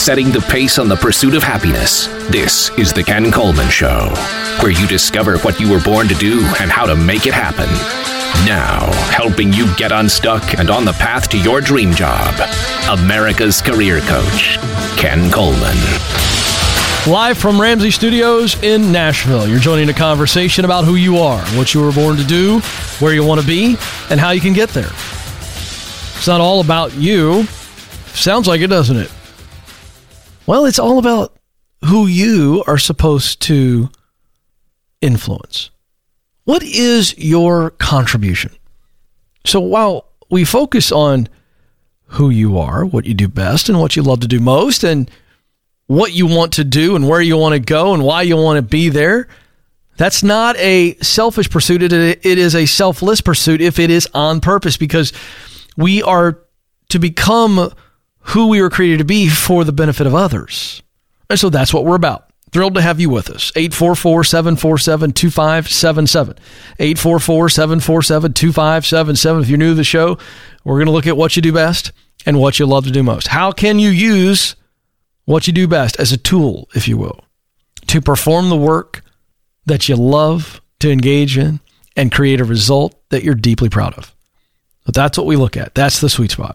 setting the pace on the pursuit of happiness. This is The Ken Coleman Show, where you discover what you were born to do and how to make it happen. Now, helping you get unstuck and on the path to your dream job, America's career coach, Ken Coleman. Live from Ramsey Studios in Nashville, you're joining a conversation about who you are, what you were born to do, where you want to be, and how you can get there. It's not all about you. Sounds like it, doesn't it? Well, it's all about who you are supposed to influence. What is your contribution? So while we focus on who you are, what you do best, and what you love to do most, and what you want to do and where you want to go and why you want to be there, that's not a selfish pursuit. It is a selfless pursuit if it is on purpose, because we are to become who we were created to be for the benefit of others. And so that's what we're about. Thrilled to have you with us. 844-747-2577. 844-747-2577. If you're new to the show, we're going to look at what you do best and what you love to do most. How can you use what you do best as a tool, if you will, to perform the work that you love to engage in and create a result that you're deeply proud of? But that's what we look at. That's the sweet spot.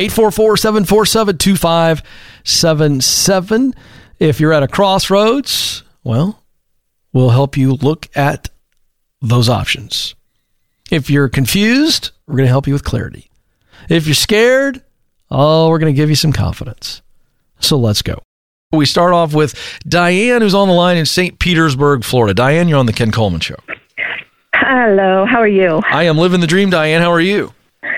844-747-2577. If you're at a crossroads, well, we'll help you look at those options. If you're confused, we're going to help you with clarity. If you're scared, we're going to give you some confidence. So let's go. We start off with Diane, who's on the line in St. Petersburg, Florida. Diane, you're on the Ken Coleman Show. Hello, how are you? I am living the dream, Diane. How are you?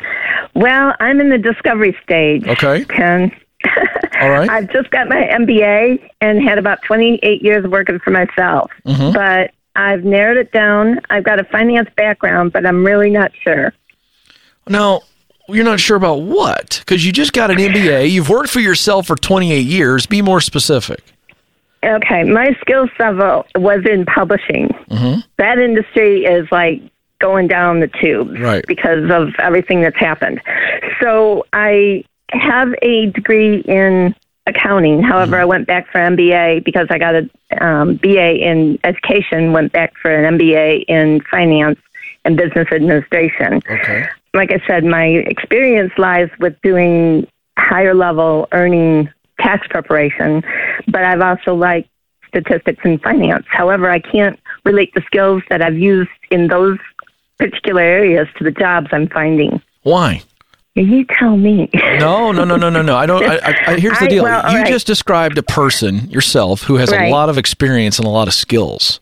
Well, I'm in the discovery stage. Okay. Ken. All right. I've just got my MBA and had about 28 years working for myself. Mm-hmm. But I've narrowed it down. I've got a finance background, but I'm really not sure. Now, you're not sure about what? Because you just got an MBA. You've worked for yourself for 28 years. Be more specific. Okay. My skill level was in publishing. Mm-hmm. That industry is like going down the tubes, right, because of everything that's happened. So I have a degree in accounting. However, I went back for MBA because I got a BA in education, went back for an MBA in finance and business administration. Okay. Like I said, my experience lies with doing higher level earning tax preparation, but I've also liked statistics and finance. However, I can't relate the skills that I've used in those particular areas to the jobs I'm finding. Why? You tell me. No. I don't. Here's the deal. You just described a person, yourself, who has a lot of experience and a lot of skills.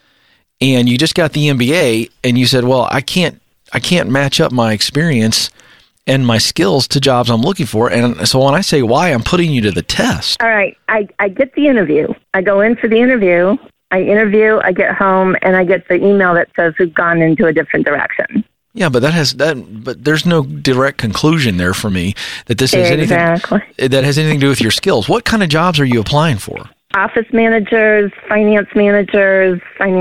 And you just got the MBA and you said, well, I can't match up my experience and my skills to jobs I'm looking for. And so when I say why, I'm putting you to the test. All right. I get the interview. I go in for the interview. I interview, I get home, and I get the email that says we've gone into a different direction. Yeah, but but there's no direct conclusion there for me that this has anything that has anything to do with your skills. What kind of jobs are you applying for? Office managers, financial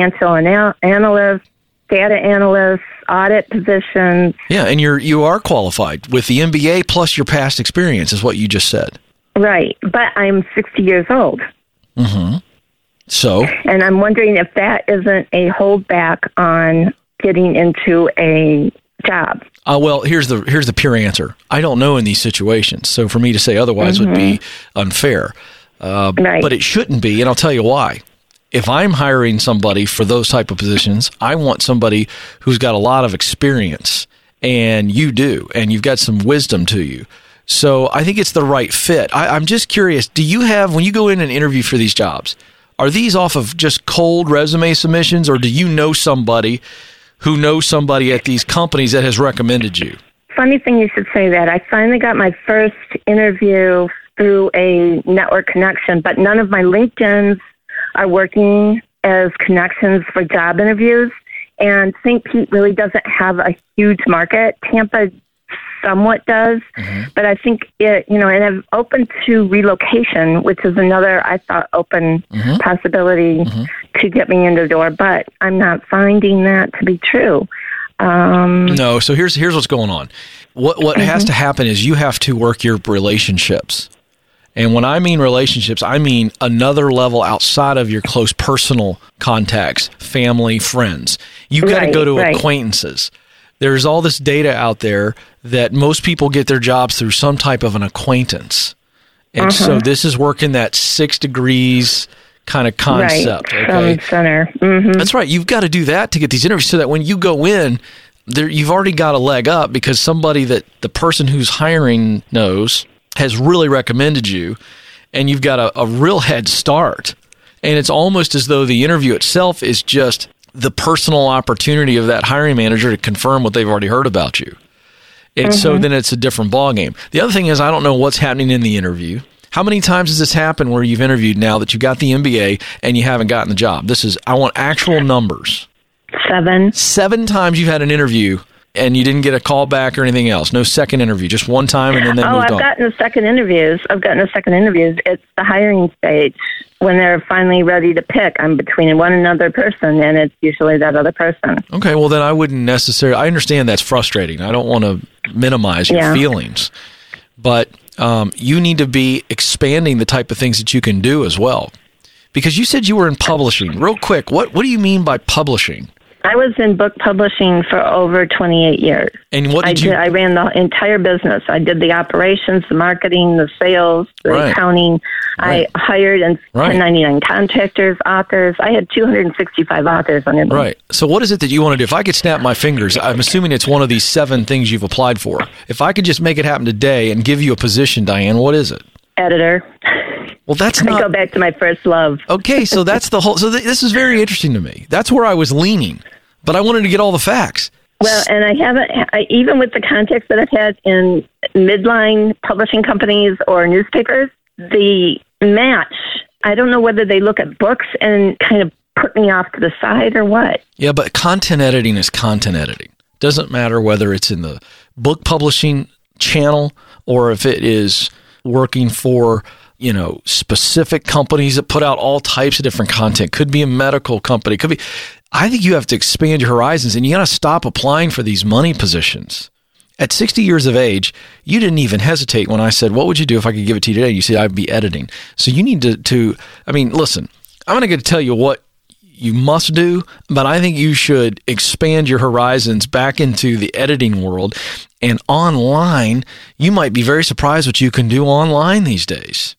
analysts, data analysts, audit positions. Yeah, and you are qualified with the MBA plus your past experience, is what you just said. Right, but I'm 60 years old. Mm-hmm. So? And I'm wondering if that isn't a holdback on getting into a job. Well, here's the pure answer. I don't know in these situations, so for me to say otherwise would be unfair. Right. But it shouldn't be, and I'll tell you why. If I'm hiring somebody for those type of positions, I want somebody who's got a lot of experience, and you do, and you've got some wisdom to you. So I think it's the right fit. I'm just curious, do you have, when you go in and interview for these jobs, are these off of just cold resume submissions, or do you know somebody who knows somebody at these companies that has recommended you? Funny thing you should say that. I finally got my first interview through a network connection, but none of my LinkedIns are working as connections for job interviews. And St. Pete really doesn't have a huge market. Tampa somewhat does, but I think it, and I'm open to relocation, which is another, I thought, open possibility to get me into the door, but I'm not finding that to be true. No, so here's what's going on. What has to happen is you have to work your relationships. And when I mean relationships, I mean another level outside of your close personal contacts, family, friends. You've got to go to acquaintances. There's all this data out there that most people get their jobs through some type of an acquaintance. And so this is working that 6 degrees kind of concept. Right, from center. Mm-hmm. That's right. You've got to do that to get these interviews so that when you go in, you've already got a leg up because somebody that the person who's hiring knows has really recommended you, and you've got a real head start. And it's almost as though the interview itself is just the personal opportunity of that hiring manager to confirm what they've already heard about you. And so then it's a different ballgame. The other thing is, I don't know what's happening in the interview. How many times has this happened where you've interviewed now that you got the MBA and you haven't gotten the job? I want actual numbers. 7. 7 times you've had an interview and you didn't get a call back or anything else. No second interview, just one time and then they moved on. I've gotten the second interviews. It's the hiring stage. When they're finally ready to pick, I'm between one another person, and it's usually that other person. Okay, well then I wouldn't necessarily, I understand that's frustrating. I don't want to minimize your feelings. But you need to be expanding the type of things that you can do as well. Because you said you were in publishing. Real quick, what do you mean by publishing? I was in book publishing for over 28 years. And what did I ran the entire business. I did the operations, the marketing, the sales, the accounting. I hired and 1099 contractors, authors. I had 265 authors on it. Right. So what is it that you want to do? If I could snap my fingers, I'm assuming it's one of these 7 things you've applied for. If I could just make it happen today and give you a position, Diane, what is it? Editor. Well, that's not... I go back to my first love. Okay, so that's the whole... So this is very interesting to me. That's where I was leaning, but I wanted to get all the facts. Well, and I haven't... even with the contacts that I've had in midline publishing companies or newspapers, the match, I don't know whether they look at books and kind of put me off to the side or what. Yeah, but content editing is content editing. Doesn't matter whether it's in the book publishing channel or if it is working for... specific companies that put out all types of different content. Could be a medical company. Could be. I think you have to expand your horizons, and you got to stop applying for these money positions. At 60 years of age, you didn't even hesitate when I said, what would you do if I could give it to you today? You said, I'd be editing. So you need to listen, I'm not going to tell you what you must do, but I think you should expand your horizons back into the editing world. And online, you might be very surprised what you can do online these days.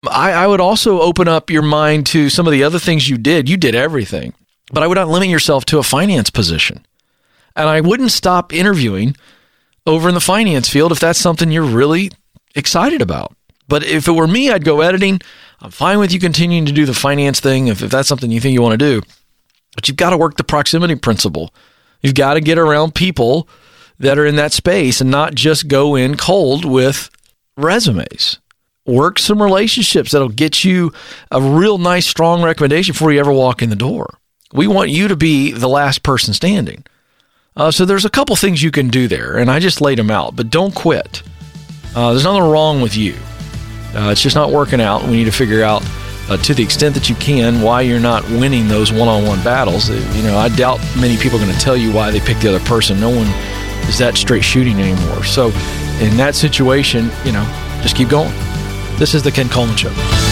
I would also open up your mind to some of the other things you did. You did everything, but I would not limit yourself to a finance position. And I wouldn't stop interviewing over in the finance field if that's something you're really excited about. But if it were me, I'd go editing. I'm fine with you continuing to do the finance thing if that's something you think you want to do. But you've got to work the proximity principle. You've got to get around people that are in that space and not just go in cold with resumes. Work some relationships that'll get you a real nice, strong recommendation before you ever walk in the door. We want you to be the last person standing. So there's a couple things you can do there, and I just laid them out, but don't quit. There's nothing wrong with you. It's just not working out. We need to figure out, to the extent that you can, why you're not winning those one-on-one battles. I doubt many people are going to tell you why they picked the other person. No one is that straight shooting anymore. So in that situation, just keep going. This is the Ken Coleman Show.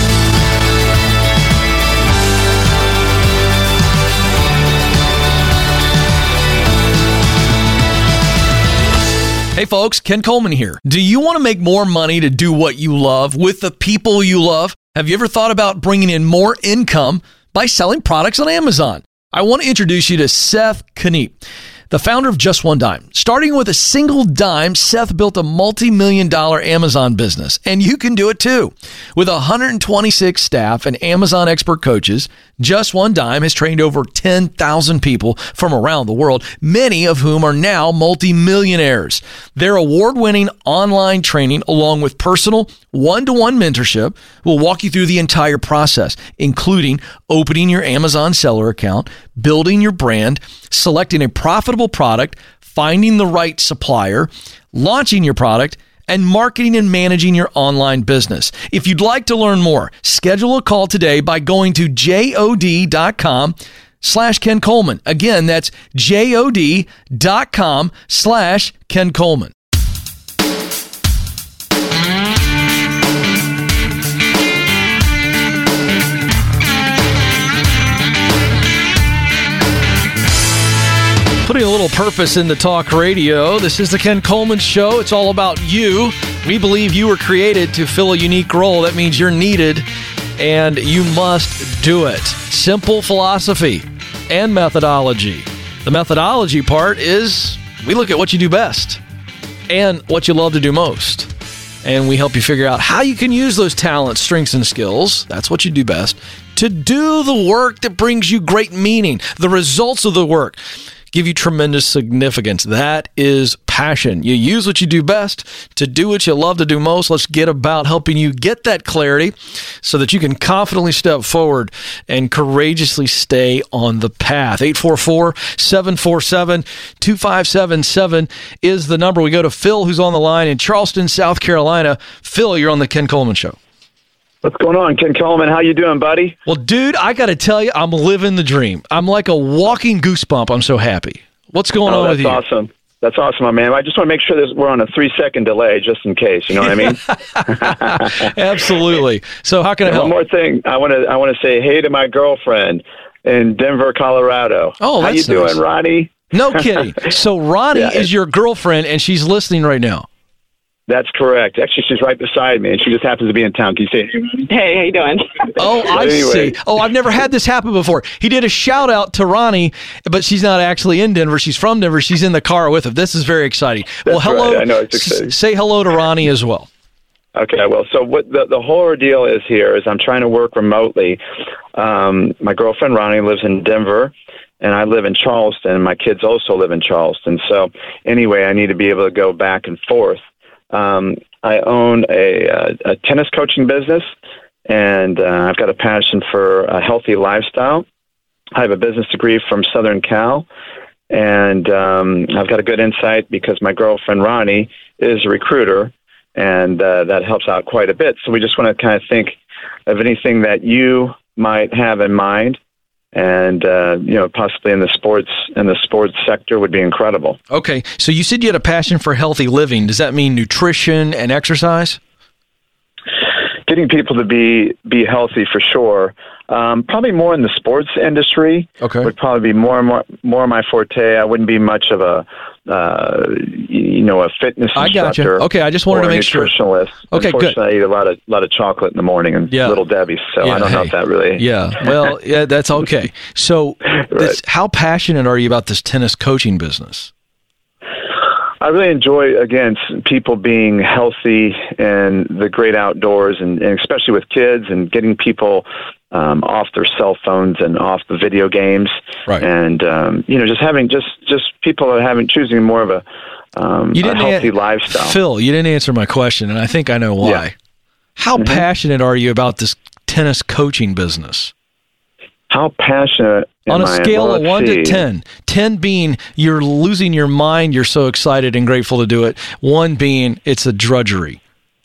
Hey folks, Ken Coleman here. Do you want to make more money to do what you love with the people you love? Have you ever thought about bringing in more income by selling products on Amazon? I want to introduce you to Seth Kniep, the founder of Just One Dime. Starting with a single dime, Seth built a multi-million-dollar Amazon business, and you can do it too. With 126 staff and Amazon expert coaches, Just One Dime has trained over 10,000 people from around the world, many of whom are now multi-millionaires. Their award-winning online training, along with personal one-to-one mentorship, will walk you through the entire process, including opening your Amazon seller account, building your brand, selecting a profitable product, finding the right supplier, launching your product, and marketing and managing your online business. If you'd like to learn more, schedule a call today by going to jod.com/Ken Coleman. Again, that's jod.com/Ken Coleman. Putting a little purpose into talk radio. This is the Ken Coleman Show. It's all about you. We believe you were created to fill a unique role. That means you're needed, and you must do it. Simple philosophy and methodology. The methodology part is we look at what you do best and what you love to do most. And we help you figure out how you can use those talents, strengths, and skills. That's what you do best. To do the work that brings you great meaning. The results of the work give you tremendous significance. That is passion. You use what you do best to do what you love to do most. Let's get about helping you get that clarity so that you can confidently step forward and courageously stay on the path. 844-747-2577 is the number. We go to Phil, who's on the line in Charleston, South Carolina. Phil, you're on the Ken Coleman Show. What's going on, Ken Coleman? How you doing, buddy? Well, dude, I got to tell you, I'm living the dream. I'm like a walking goosebump. I'm so happy. What's going on with you? That's awesome. That's awesome, my man. I just want to make sure that we're on a 3-second delay, just in case. You know what I mean? Absolutely. So, how can I help? One more thing. I want to say hey to my girlfriend in Denver, Colorado. Oh, that's how you doing, nice. Ronnie? No kidding. So, Ronnie is your girlfriend, and she's listening right now. That's correct. Actually, she's right beside me, and she just happens to be in town. Can you say hey, Ronnie? Hey, how you doing? Oh, I see. Oh, I've never had this happen before. He did a shout-out to Ronnie, but she's not actually in Denver. She's from Denver. She's in the car with him. This is very exciting. That's hello. Right. I know, it's exciting. Say hello to Ronnie as well. Okay, well, so what the whole ordeal is here is I'm trying to work remotely. My girlfriend, Ronnie, lives in Denver, and I live in Charleston, and my kids also live in Charleston. So anyway, I need to be able to go back and forth. I own a tennis coaching business, and I've got a passion for a healthy lifestyle. I have a business degree from Southern Cal, and I've got a good insight because my girlfriend, Ronnie, is a recruiter, and that helps out quite a bit. So we just want to kind of think of anything that you might have in mind. And possibly in the sports sector would be incredible. Okay, so you said you had a passion for healthy living. Does that mean nutrition and exercise? Getting people to be healthy for sure. Probably more in the sports industry. Okay, would probably be more my forte. I wouldn't be much of a fitness instructor. I got you. Okay, I just wanted to make sure. Nutritionalist. Okay, Unfortunately, good. I eat a lot of chocolate in the morning and Little Debbie, so I don't know if that really. Yeah, well, that's okay. So, Right. How passionate are you about this tennis coaching business? I really enjoy, again, people being healthy and the great outdoors, and especially with kids, and getting people off their cell phones and off the video games, right? And just having just people that choosing more of a healthy lifestyle. Phil, you didn't answer my question, and I think I know why. Yeah. How passionate are you about this tennis coaching business? How passionate on a scale of 1 to 10, 10 being you're losing your mind, you're so excited and grateful to do it, 1 being it's a drudgery.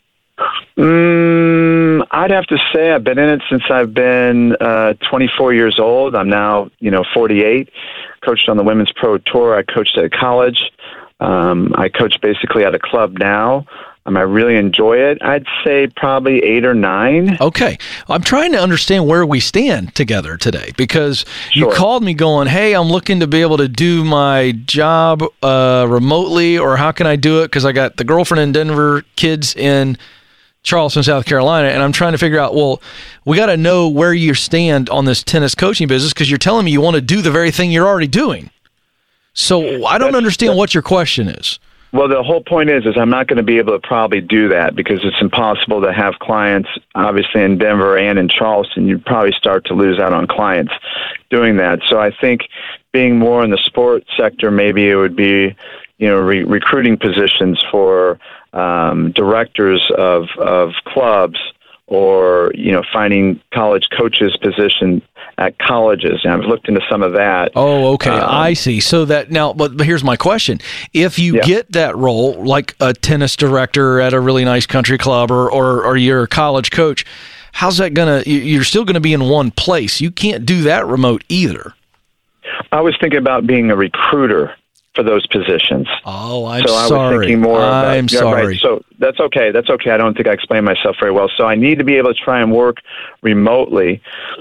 I'd have to say I've been in it since I've been 24 years old. I'm now 48. Coached on the Women's Pro Tour. I coached at a college. I coach basically at a club now. I really enjoy it. I'd say probably 8 or 9. Okay. I'm trying to understand where we stand together today because you called me going, hey, I'm looking to be able to do my job remotely, or how can I do it? Because I got the girlfriend in Denver, kids in Charleston, South Carolina, and I'm trying to figure out, well, we got to know where you stand on this tennis coaching business because you're telling me you want to do the very thing you're already doing. So I don't understand what your question is. Well, the whole point is I'm not going to be able to probably do that because it's impossible to have clients, obviously, in Denver and in Charleston. You'd probably start to lose out on clients doing that. So I think being more in the sports sector, maybe it would be, recruiting positions for directors of clubs, or finding college coaches position at colleges. And I've looked into some of that. Oh, okay. I see. So that now, but here's my question. If you get that role, like a tennis director at a really nice country club, or you're a college coach, how's that you're still going to be in one place. You can't do that remote either. I was thinking about being a recruiter for those positions. Oh, I'm sorry. I was thinking more about. I'm sorry. Right. So that's okay. That's okay. I don't think I explained myself very well. So I need to be able to try and work remotely.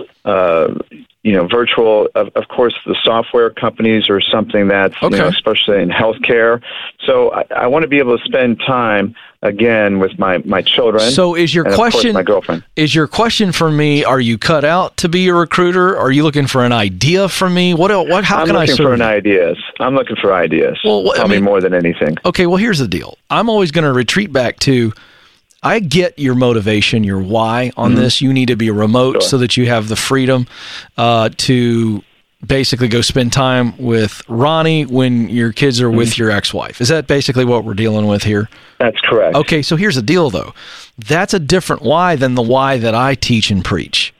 Virtual, of course, the software companies are something that's, especially in healthcare. So I want to be able to spend time, again, with my children. So is your question, my girlfriend. Is your question for me, are you cut out to be a recruiter? Are you looking for an idea from me? How can I serve I'm looking for ideas. Well, probably more than anything. Okay, well, here's the deal. I'm always going to retreat back to, I get your motivation, your why on this. You need to be remote so that you have the freedom to basically go spend time with Ronnie when your kids are with your ex-wife. Is that basically what we're dealing with here? That's correct. Okay, so here's the deal, though. That's a different why than the why that I teach and preach.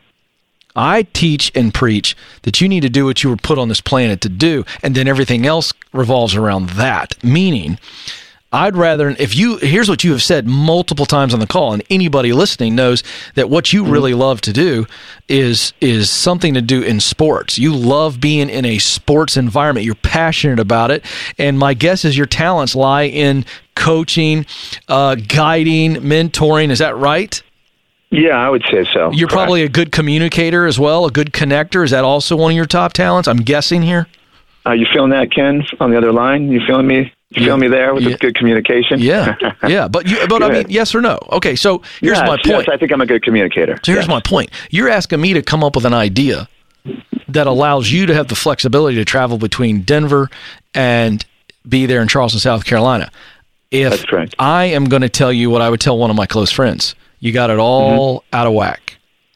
I teach and preach that you need to do what you were put on this planet to do, and then everything else revolves around that. Meaning, I'd rather, here's what you have said multiple times on the call, and anybody listening knows that what you really love to do is something to do in sports. You love being in a sports environment. You're passionate about it, and my guess is your talents lie in coaching, guiding, mentoring. Is that right? Yeah, I would say so. You're probably a good communicator as well, a good connector. Is that also one of your top talents? I'm guessing here. You feeling that, Ken, on the other line? You feeling me? You feel me there with the good communication? Yeah, yeah. But I mean, yes or no? Okay, so here's my point. Yes, I think I'm a good communicator. So here's my point. You're asking me to come up with an idea that allows you to have the flexibility to travel between Denver and be there in Charleston, South Carolina. That's correct. I am going to tell you what I would tell one of my close friends. You got it all out of whack.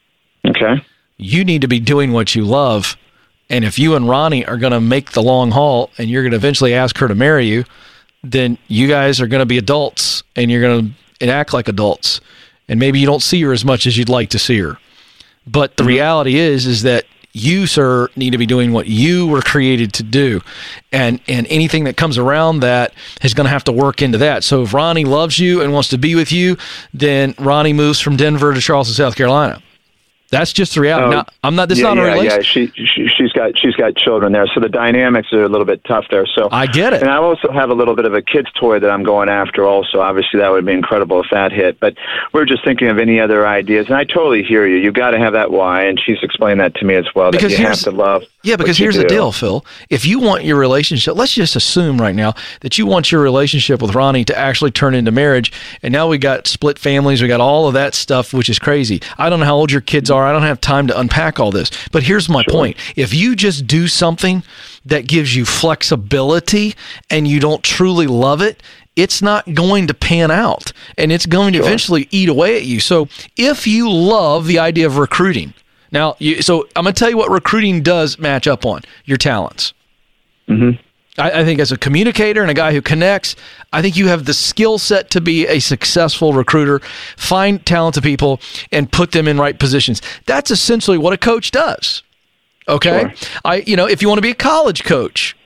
Okay. You need to be doing what you love. And if you and Ronnie are going to make the long haul and you're going to eventually ask her to marry you, then you guys are going to be adults and you're going to act like adults. And maybe you don't see her as much as you'd like to see her. But the reality is that you, sir, need to be doing what you were created to do. And anything that comes around that is going to have to work into that. So if Ronnie loves you and wants to be with you, then Ronnie moves from Denver to Charleston, South Carolina. That's just the reality. This is not a relationship. Yeah, she's got children there, so the dynamics are a little bit tough there. So I get it. And I also have a little bit of a kid's toy that I'm going after also. Obviously, that would be incredible if that hit. But we're just thinking of any other ideas. And I totally hear you. You've got to have that why, and she's explained that to me as well, because that you have to love. Yeah, because here's the deal, Phil. If you want your relationship, let's just assume right now that you want your relationship with Ronnie to actually turn into marriage, and now we got split families, we got all of that stuff, which is crazy. I don't know how old your kids are. I don't have time to unpack all this. But here's my point. If you just do something that gives you flexibility and you don't truly love it, it's not going to pan out, and it's going to eventually eat away at you. So if you love the idea of recruiting, now, so I'm going to tell you what recruiting does match up on, your talents. Mm-hmm. I think as a communicator and a guy who connects, I think you have the skill set to be a successful recruiter, find talented people, and put them in right positions. That's essentially what a coach does. Okay? Sure. If you want to be a college coach,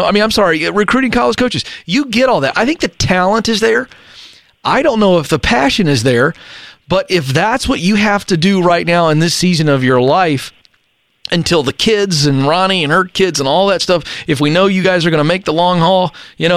recruiting college coaches, you get all that. I think the talent is there. I don't know if the passion is there, but if that's what you have to do right now in this season of your life, until the kids and Ronnie and her kids and all that stuff, if we know you guys are going to make the long haul,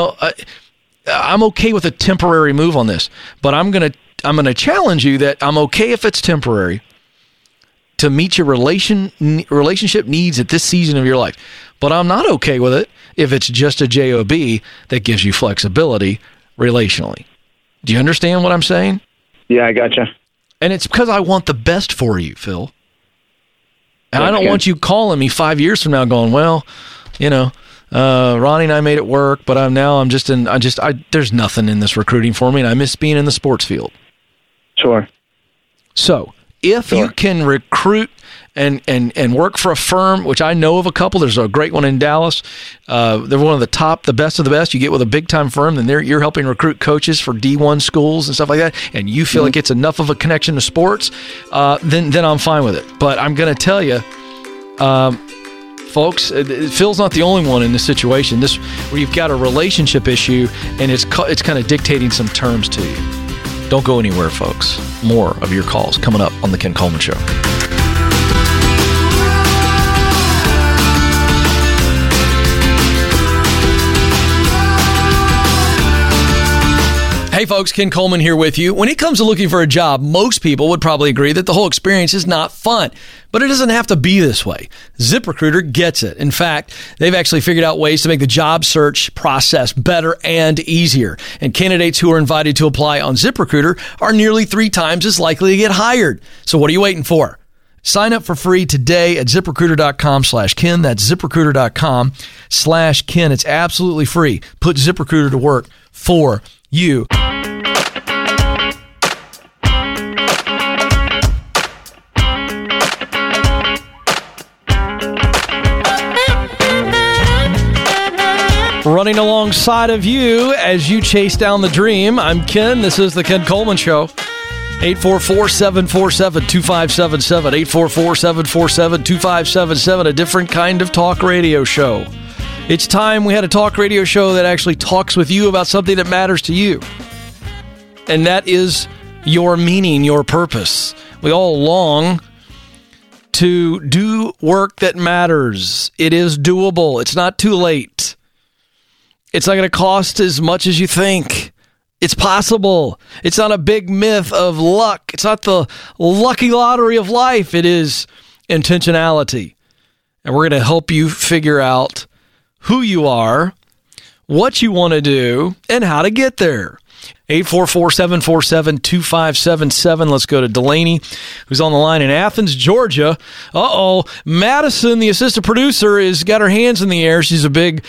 I'm okay with a temporary move on this. But I'm going to challenge you that I'm okay if it's temporary to meet your relationship needs at this season of your life. But I'm not okay with it if it's just a job that gives you flexibility relationally. Do you understand what I'm saying? Yeah, I gotcha. And it's because I want the best for you, Phil. And I don't want you calling me 5 years from now going, well, Ronnie and I made it work, but there's nothing in this recruiting for me, and I miss being in the sports field. Sure. So if you can recruit and work for a firm, which I know of a couple, there's a great one in Dallas. They're one of the best of the best. You get with a big-time firm, then you're helping recruit coaches for D1 schools and stuff like that, and you feel like it's enough of a connection to sports, then I'm fine with it. But I'm going to tell you, folks, Phil's not the only one in this situation. Where you've got a relationship issue, and it's kind of dictating some terms to you. Don't go anywhere, folks. More of your calls coming up on The Ken Coleman Show. Hey, Hey folks, Ken Coleman here with you. When it comes to looking for a job, most people would probably agree that the whole experience is not fun, but it doesn't have to be this way. ZipRecruiter gets it. In fact, they've actually figured out ways to make the job search process better and easier. And candidates who are invited to apply on ZipRecruiter are nearly 3 times as likely to get hired. So what are you waiting for? Sign up for free today at ZipRecruiter.com/Ken. That's ZipRecruiter.com/Ken. It's absolutely free. Put ZipRecruiter to work for you. Running alongside of you as you chase down the dream. I'm Ken. This is the Ken Coleman Show. 844-747-2577. 844-747-2577. A different kind of talk radio show. It's time we had a talk radio show that actually talks with you about something that matters to you. And that is your meaning, your purpose. We all long to do work that matters. It is doable. It's not too late. It's not going to cost as much as you think. It's possible. It's not a big myth of luck. It's not the lucky lottery of life. It is intentionality. And we're going to help you figure out who you are, what you want to do, and how to get there. 844-747-2577. Let's go to Delaney, who's on the line in Athens, Georgia. Madison, the assistant producer, has got her hands in the air. She's a big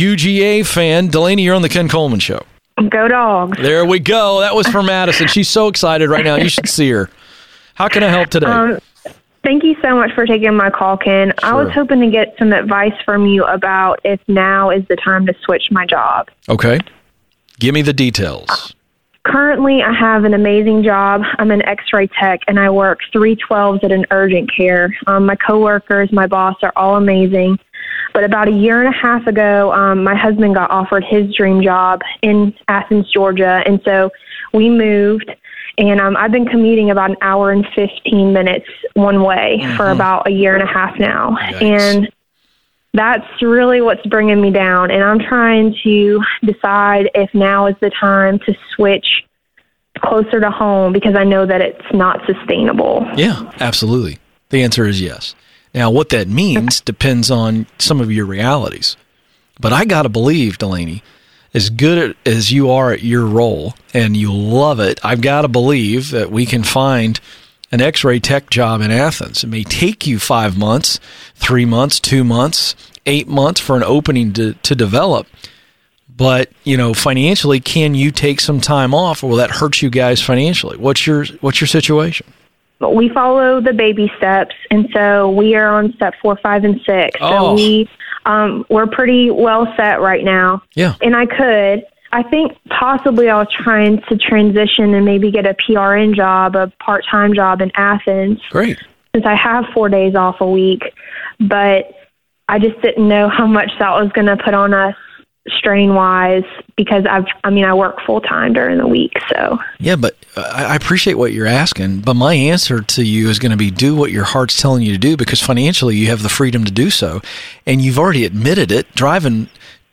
UGA fan. Delaney, you're on the Ken Coleman Show. Go Dogs. There we go. That was for Madison. She's so excited right now. You should see her. How can I help today? Thank you so much for taking my call, Ken. Sure. I was hoping to get some advice from you about if now is the time to switch my job. Okay. Give me the details. Currently, I have an amazing job. I'm an x-ray tech, and I work 3/12s at an urgent care. My coworkers, my boss are all amazing. But about a year and a half ago, my husband got offered his dream job in Athens, Georgia, and so we moved. And I've been commuting about an hour and 15 minutes one way for about a year and a half now. Yikes. And that's really what's bringing me down. And I'm trying to decide if now is the time to switch closer to home because I know that it's not sustainable. Yeah, absolutely. The answer is yes. Now, what that means depends on some of your realities. But I got to believe, Delaney, as good as you are at your role and you love it, I've got to believe that we can find an x-ray tech job in Athens. It may take you 5 months, 3 months, 2 months, 8 months for an opening to develop. But, financially, can you take some time off, or will that hurt you guys financially? What's your situation? We follow the baby steps, and so we are on step 4, 5, and 6. So we're pretty well set right now. Yeah. And I think possibly I was trying to transition and maybe get a PRN job, a part-time job in Athens. Great. Since I have 4 days off a week, but I just didn't know how much that was going to put on us strain-wise because I work full-time during the week. So yeah, but I appreciate what you're asking, but my answer to you is going to be do what your heart's telling you to do because financially you have the freedom to do so, and you've already admitted it. Driving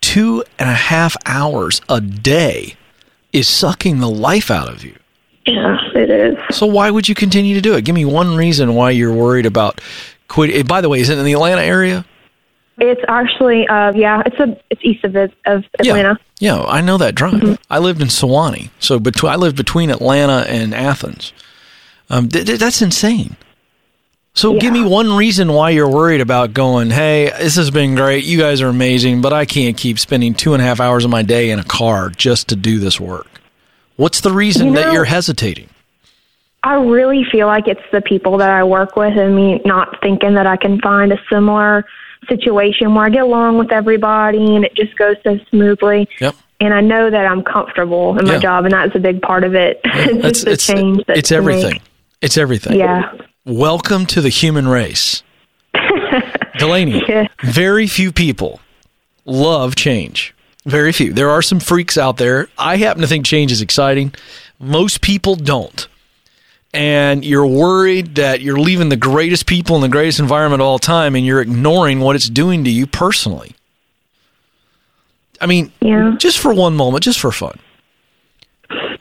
2.5 hours a day is sucking the life out of you. Yeah, it is. So why would you continue to do it? Give me one reason why you're worried about quitting. By the way, is it in the Atlanta area? It's actually, it's east of Atlanta. Yeah, I know that drive. Mm-hmm. I lived in Sewanee, so I lived between Atlanta and Athens. That's insane. So give me one reason why you're worried about going, hey, this has been great. You guys are amazing, but I can't keep spending 2.5 hours of my day in a car just to do this work. What's the reason that you're hesitating? I really feel like it's the people that I work with and me not thinking that I can find a similar situation where I get along with everybody and it just goes so smoothly. Yep. And I know that I'm comfortable in my job, and that's a big part of it. It's just a change. It's everything. It's everything. Yeah. Welcome to the human race. Delaney, very few people love change. Very few. There are some freaks out there. I happen to think change is exciting. Most people don't. And you're worried that you're leaving the greatest people in the greatest environment all time and you're ignoring what it's doing to you personally. I mean, just for one moment, just for fun.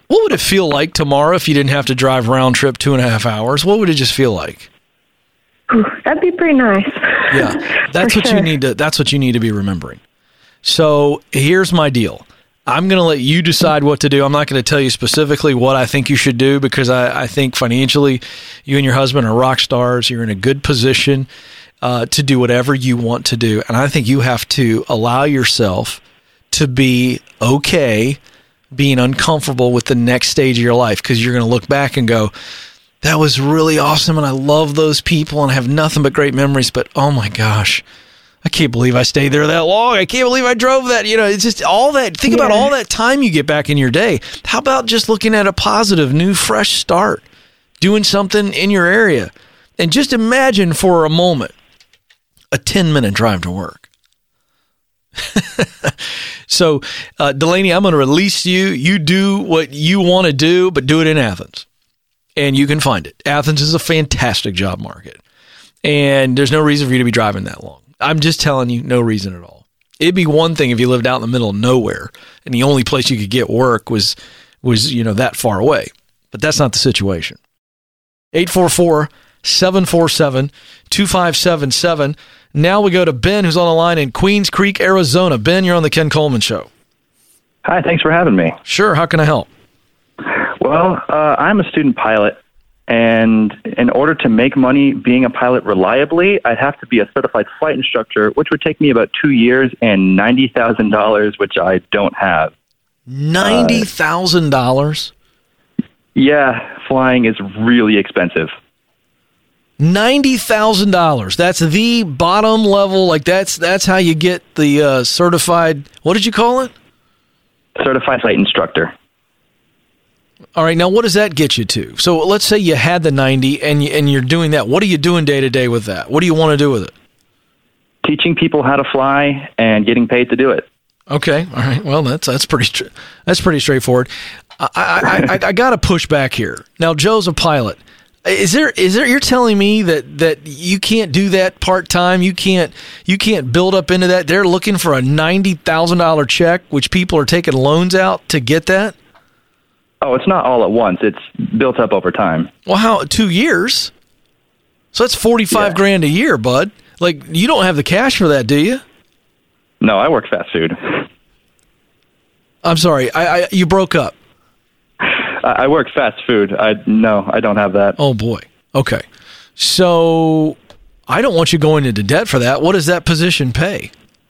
What would it feel like tomorrow if you didn't have to drive round trip 2.5 hours? What would it just feel like? That'd be pretty nice. Yeah, that's what you need to. That's what you need to be remembering. So here's my deal. I'm going to let you decide what to do. I'm not going to tell you specifically what I think you should do because I think financially, you and your husband are rock stars. You're in a good position to do whatever you want to do, and I think you have to allow yourself to be okay being uncomfortable with the next stage of your life because you're going to look back and go, that was really awesome, and I love those people, and I have nothing but great memories, but oh my gosh, I can't believe I stayed there that long. I can't believe I drove that. It's just all that. Think about all that time you get back in your day. How about just looking at a positive, new, fresh start, doing something in your area, and just imagine for a moment a 10-minute drive to work. So, Delaney, I'm going to release you. You do what you want to do, but do it in Athens. And you can find it. Athens is a fantastic job market. And there's no reason for you to be driving that long. I'm just telling you, no reason at all. It'd be one thing if you lived out in the middle of nowhere and the only place you could get work was that far away. But that's not the situation. 844-747-2577. Now we go to Ben, who's on the line in Queens Creek, Arizona. Ben, you're on the Ken Coleman Show. Hi, thanks for having me. Sure, how can I help? Well, I'm a student pilot, and in order to make money being a pilot reliably, I'd have to be a certified flight instructor, which would take me about 2 years and $90,000, which I don't have. $90,000? Yeah, flying is really expensive. $90,000. That's the bottom level. Like that's how you get the certified. What did you call it? Certified flight instructor. All right. Now, what does that get you to? So let's say you had the 90 and you're doing that. What are you doing day to day with that? What do you want to do with it? Teaching people how to fly and getting paid to do it. Okay. All right. Well, that's pretty straightforward. I got to push back here. Now, Joe's a pilot. Is there? You're telling me that you can't do that part time? You can't build up into that? They're looking for a $90,000 check, which people are taking loans out to get that. Oh, it's not all at once. It's built up over time. Well, how 2 years? So that's $45,000 a year, bud. Like you don't have the cash for that, do you? No, I work fast food. I'm sorry, you broke up. I work fast food. No, I don't have that. Oh, boy. Okay. So I don't want you going into debt for that. What does that position pay?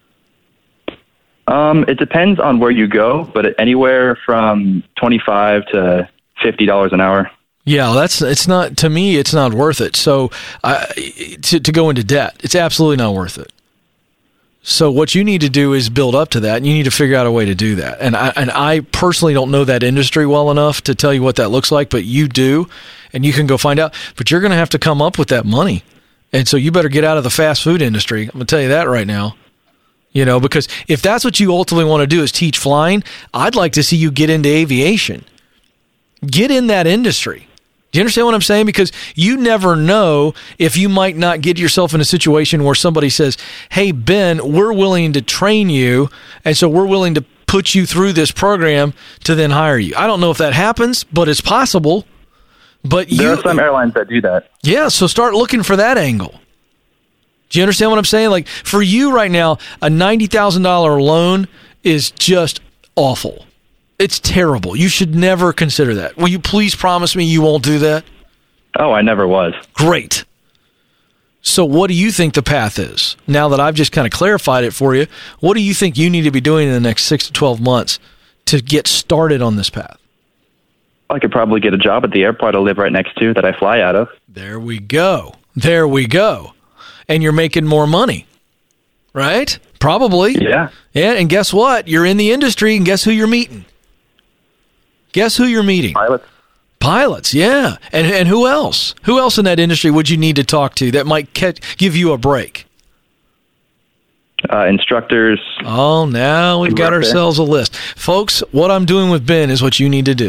It depends on where you go, but anywhere from $25 to $50 an hour. Yeah, it's not worth it. So to go into debt, it's absolutely not worth it. So what you need to do is build up to that, and you need to figure out a way to do that. And I personally don't know that industry well enough to tell you what that looks like, but you do, and you can go find out. But you're going to have to come up with that money. And so you better get out of the fast food industry. I'm going to tell you that right now. Because if that's what you ultimately want to do is teach flying, I'd like to see you get into aviation. Get in that industry. Do you understand what I'm saying? Because you never know if you might not get yourself in a situation where somebody says, hey, Ben, we're willing to train you, and so we're willing to put you through this program to then hire you. I don't know if that happens, but it's possible. But there are some airlines that do that. Yeah, so start looking for that angle. Do you understand what I'm saying? Like, for you right now, a $90,000 loan is just awful. It's terrible. You should never consider that. Will you please promise me you won't do that? Oh, I never was. Great. So what do you think the path is? Now that I've just kind of clarified it for you, what do you think you need to be doing in the next 6 to 12 months to get started on this path? I could probably get a job at the airport I live right next to that I fly out of. There we go. And you're making more money, right? Probably. Yeah. Yeah, and guess what? You're in the industry, and guess who you're meeting? Guess who you're meeting? Pilots, yeah. And who else? Who else in that industry would you need to talk to that might give you a break? Instructors. Oh, now we've got ourselves a list. Folks, what I'm doing with Ben is what you need to do.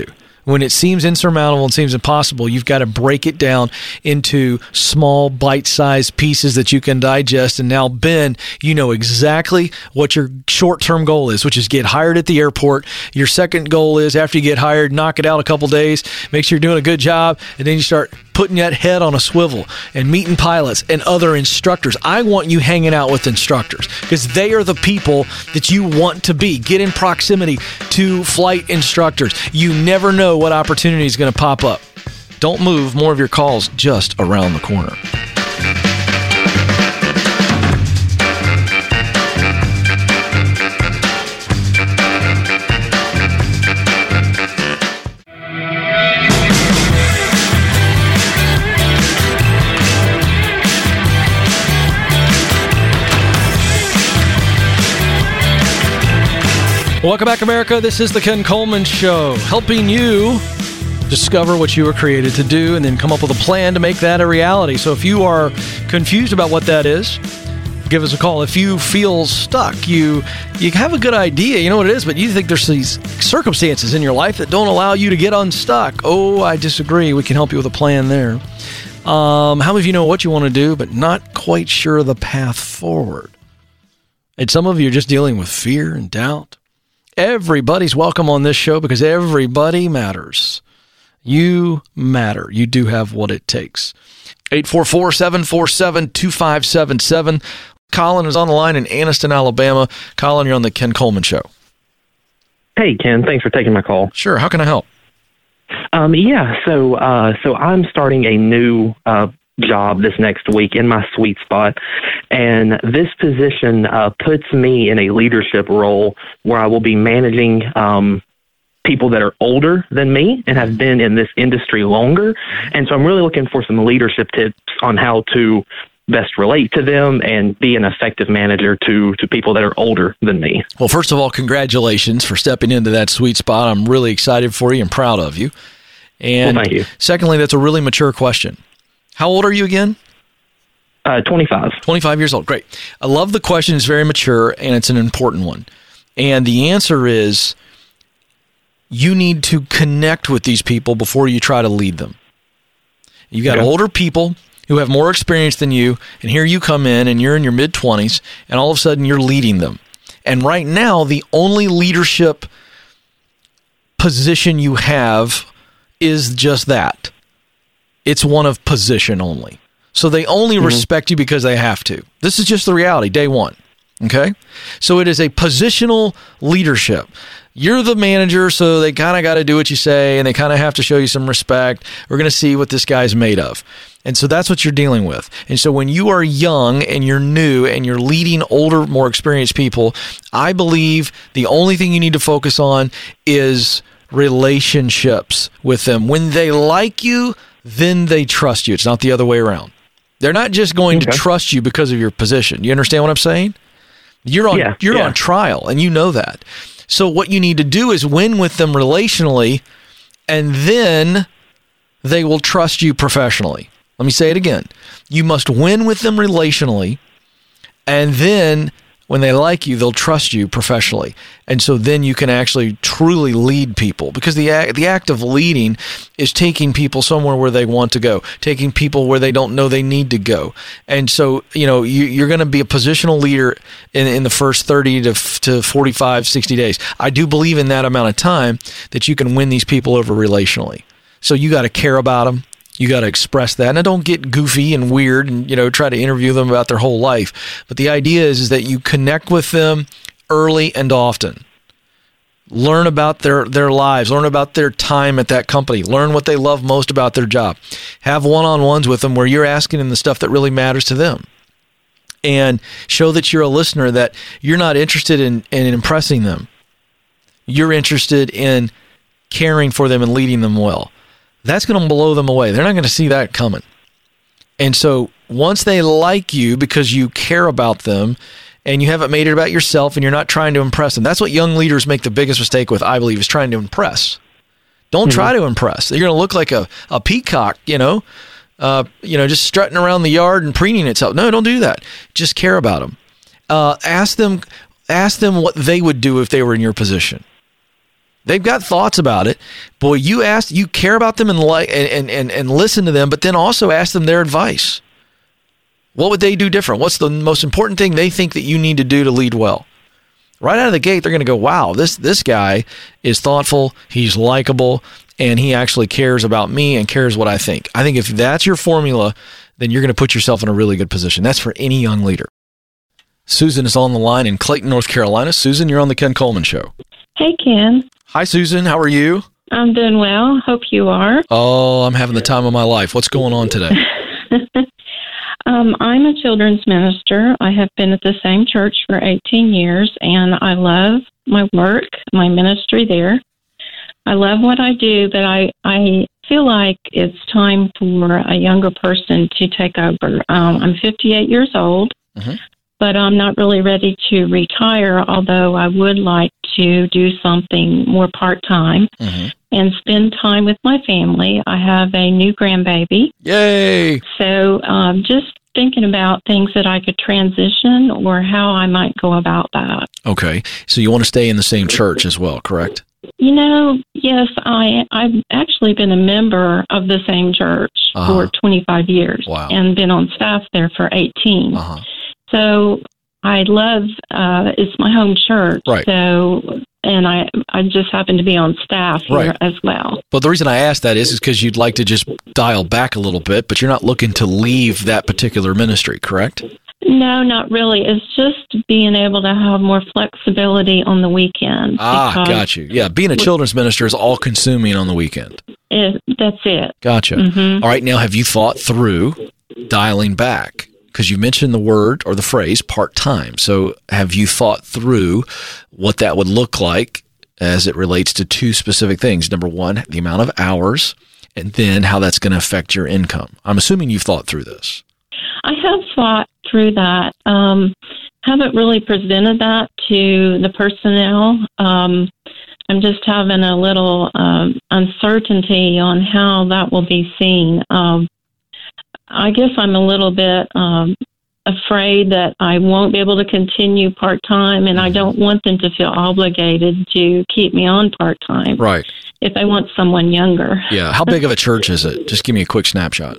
When it seems insurmountable and seems impossible, you've got to break it down into small, bite-sized pieces that you can digest. And now, Ben, you know exactly what your short-term goal is, which is get hired at the airport. Your second goal is, after you get hired, knock it out a couple days, make sure you're doing a good job, and then you start putting that head on a swivel and meeting pilots and other instructors. I want you hanging out with instructors because they are the people that you want to be. Get in proximity to flight instructors. You never know what opportunity is going to pop up. Don't move. More of your calls just around the corner. Welcome back, America. This is the Ken Coleman Show, helping you discover what you were created to do and then come up with a plan to make that a reality. So if you are confused about what that is, give us a call. If you feel stuck, you have a good idea, you know what it is, but you think there's these circumstances in your life that don't allow you to get unstuck. Oh, I disagree. We can help you with a plan there. How many of you know what you want to do, but not quite sure of the path forward? And some of you are just dealing with fear and doubt. Everybody's welcome on this show because everybody matters. You matter. You do have what it takes. 844-747-2577. Colin is on the line in Anniston, Alabama. Colin, you're on the Ken Coleman Show. Hey, Ken. Thanks for taking my call. Sure. How can I help? So I'm starting a new job this next week in my sweet spot, and this position puts me in a leadership role where I will be managing people that are older than me and have been in this industry longer. And so I'm really looking for some leadership tips on how to best relate to them and be an effective manager to people that are older than me. Well, first of all, congratulations for stepping into that sweet spot. I'm really excited for you and proud of you. And well, thank you. Secondly, that's a really mature question. How old are you again? 25. 25 years old. Great. I love the question. It's very mature, and it's an important one. And the answer is you need to connect with these people before you try to lead them. You got older people who have more experience than you, and here you come in, and you're in your mid-20s, and all of a sudden you're leading them. And right now, the only leadership position you have is just that. It's one of position only. So they only respect you because they have to. This is just the reality, day one. Okay? So it is a positional leadership. You're the manager, so they kind of got to do what you say, and they kind of have to show you some respect. We're going to see what this guy's made of. And so that's what you're dealing with. And so when you are young and you're new and you're leading older, more experienced people, I believe the only thing you need to focus on is relationships with them. When they like you, then they trust you. It's not the other way around. They're not just going to trust you because of your position. You understand what I'm saying? You're on trial, and you know that. So what you need to do is win with them relationally, and then they will trust you professionally. Let me say it again. You must win with them relationally, and then when they like you, they'll trust you professionally. And so then you can actually truly lead people, because the act of leading is taking people somewhere where they want to go, taking people where they don't know they need to go. And so, you're going to be a positional leader in the first 30 to 45, 60 days. I do believe in that amount of time that you can win these people over relationally. So you got to care about them. You got to express that. Now, don't get goofy and weird and, try to interview them about their whole life. But the idea is that you connect with them early and often. Learn about their lives. Learn about their time at that company. Learn what they love most about their job. Have one-on-ones with them where you're asking them the stuff that really matters to them. And show that you're a listener, that you're not interested in impressing them. You're interested in caring for them and leading them well. That's going to blow them away. They're not going to see that coming. And so once they like you because you care about them and you haven't made it about yourself and you're not trying to impress them, that's what young leaders make the biggest mistake with, I believe, is trying to impress. Don't try to impress. You're going to look like a peacock, just strutting around the yard and preening itself. No, don't do that. Just care about them. Ask them what they would do if they were in your position. They've got thoughts about it. Boy, you care about them and listen to them, but then also ask them their advice. What would they do different? What's the most important thing they think that you need to do to lead well? Right out of the gate, they're going to go, wow, this guy is thoughtful, he's likable, and he actually cares about me and cares what I think. I think if that's your formula, then you're going to put yourself in a really good position. That's for any young leader. Susan is on the line in Clayton, North Carolina. Susan, you're on the Ken Coleman Show. Hey, Ken. Hi, Susan. How are you? I'm doing well. Hope you are. Oh, I'm having the time of my life. What's going on today? I'm a children's minister. I have been at the same church for 18 years, and I love my work, my ministry there. I love what I do, but I feel like it's time for a younger person to take over. I'm 58 years old, but I'm not really ready to retire, although I would like to do something more part-time and spend time with my family. I have a new grandbaby. Yay! So just thinking about things that I could transition or how I might go about that. Okay. So you want to stay in the same church as well, correct? Yes, I've actually been a member of the same church for 25 years and been on staff there for 18. So I love, it's my home church. Right. So, and I just happen to be on staff here as well. But the reason I ask that is because you'd like to just dial back a little bit, but you're not looking to leave that particular ministry, correct? No, not really. It's just being able to have more flexibility on the weekend. Got you. Yeah, being a children's minister is all-consuming on the weekend. That's it. Gotcha. All right, now have you thought through dialing back? Because you mentioned the word or the phrase part-time. So have you thought through what that would look like as it relates to two specific things? Number one, the amount of hours, and then how that's going to affect your income. I'm assuming you've thought through this. I have thought through that. Haven't really presented that to the personnel. I'm just having a little uncertainty on how that will be seen. I guess I'm a little bit afraid that I won't be able to continue part-time, and I don't want them to feel obligated to keep me on part-time. Right. If I want someone younger. Yeah. How big of a church is it? Just give me a quick snapshot.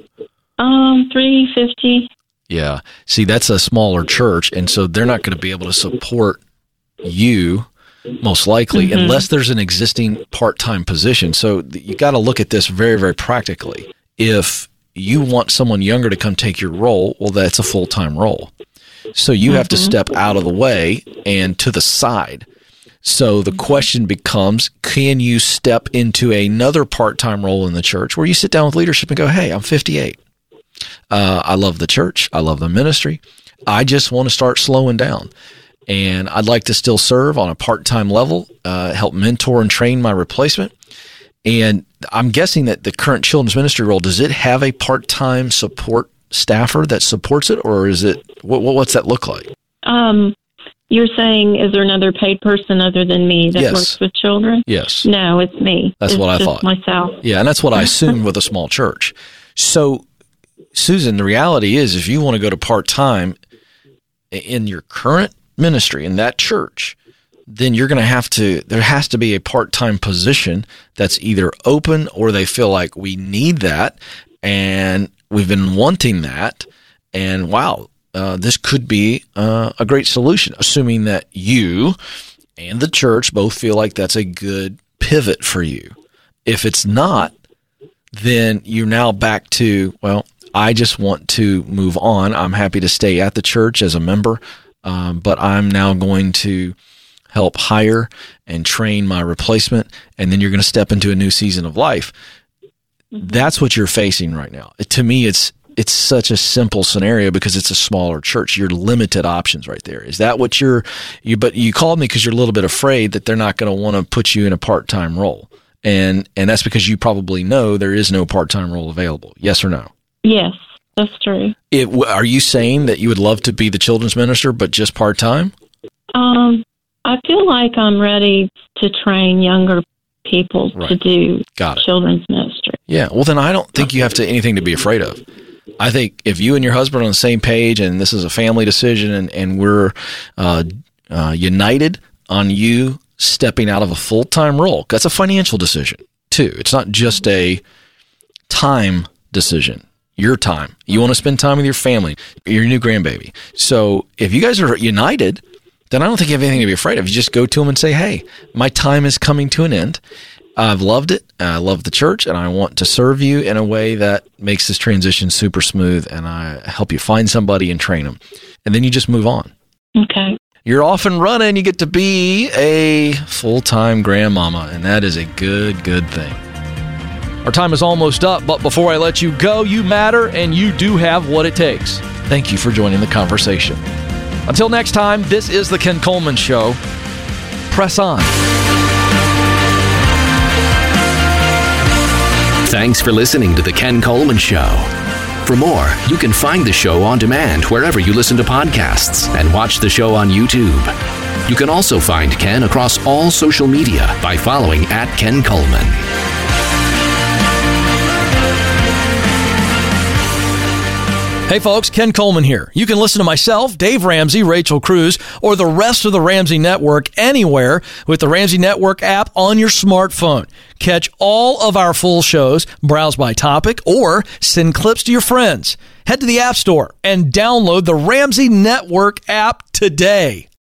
350. Yeah. See, that's a smaller church, and so they're not going to be able to support you, most likely, unless there's an existing part-time position. So you got to look at this very, very practically. If you want someone younger to come take your role, well, that's a full-time role. So you have to step out of the way and to the side. So the question becomes, can you step into another part-time role in the church where you sit down with leadership and go, hey, I'm 58. I love the church. I love the ministry. I just want to start slowing down. And I'd like to still serve on a part-time level, help mentor and train my replacement. And I'm guessing that the current children's ministry role, does it have a part-time support staffer that supports it, or is it, what's that look like? You're saying, is there another paid person other than me that works with children? Yes. No, it's me. That's what I thought. Myself. Yeah, and that's what I assumed with a small church. So, Susan, the reality is, if you want to go to part-time in your current ministry in that church, then you're going to have to, there has to be a part-time position that's either open or they feel like we need that and we've been wanting that. And wow, this could be a great solution, assuming that you and the church both feel like that's a good pivot for you. If it's not, then you're now back to, well, I just want to move on. I'm happy to stay at the church as a member, but I'm now going to help hire and train my replacement, and then you're going to step into a new season of life. That's what you're facing right now. To me, it's such a simple scenario because it's a smaller church. You're limited options right there. Is that what but you called me because you're a little bit afraid that they're not going to want to put you in a part-time role. And that's because you probably know there is no part-time role available. Yes or no? Yes, that's true. Are you saying that you would love to be the children's minister, but just part-time? I feel like I'm ready to train younger people to do children's ministry. Yeah, well, then I don't think you have anything to be afraid of. I think if you and your husband are on the same page and this is a family decision and we're united on you stepping out of a full-time role. That's a financial decision, too. It's not just a time decision. Your time. You want to spend time with your family, your new grandbaby. So if you guys are united, then I don't think you have anything to be afraid of. You just go to them and say, hey, my time is coming to an end. I've loved it. I love the church, and I want to serve you in a way that makes this transition super smooth, and I help you find somebody and train them. And then you just move on. Okay. You're off and running. You get to be a full-time grandmama, and that is a good thing. Our time is almost up, but before I let you go, you matter, and you do have what it takes. Thank you for joining the conversation. Until next time, this is The Ken Coleman Show. Press on. Thanks for listening to The Ken Coleman Show. For more, you can find the show on demand wherever you listen to podcasts and watch the show on YouTube. You can also find Ken across all social media by following @Ken Coleman. Hey folks, Ken Coleman here. You can listen to myself, Dave Ramsey, Rachel Cruz, or the rest of the Ramsey Network anywhere with the Ramsey Network app on your smartphone. Catch all of our full shows, browse by topic, or send clips to your friends. Head to the App Store and download the Ramsey Network app today.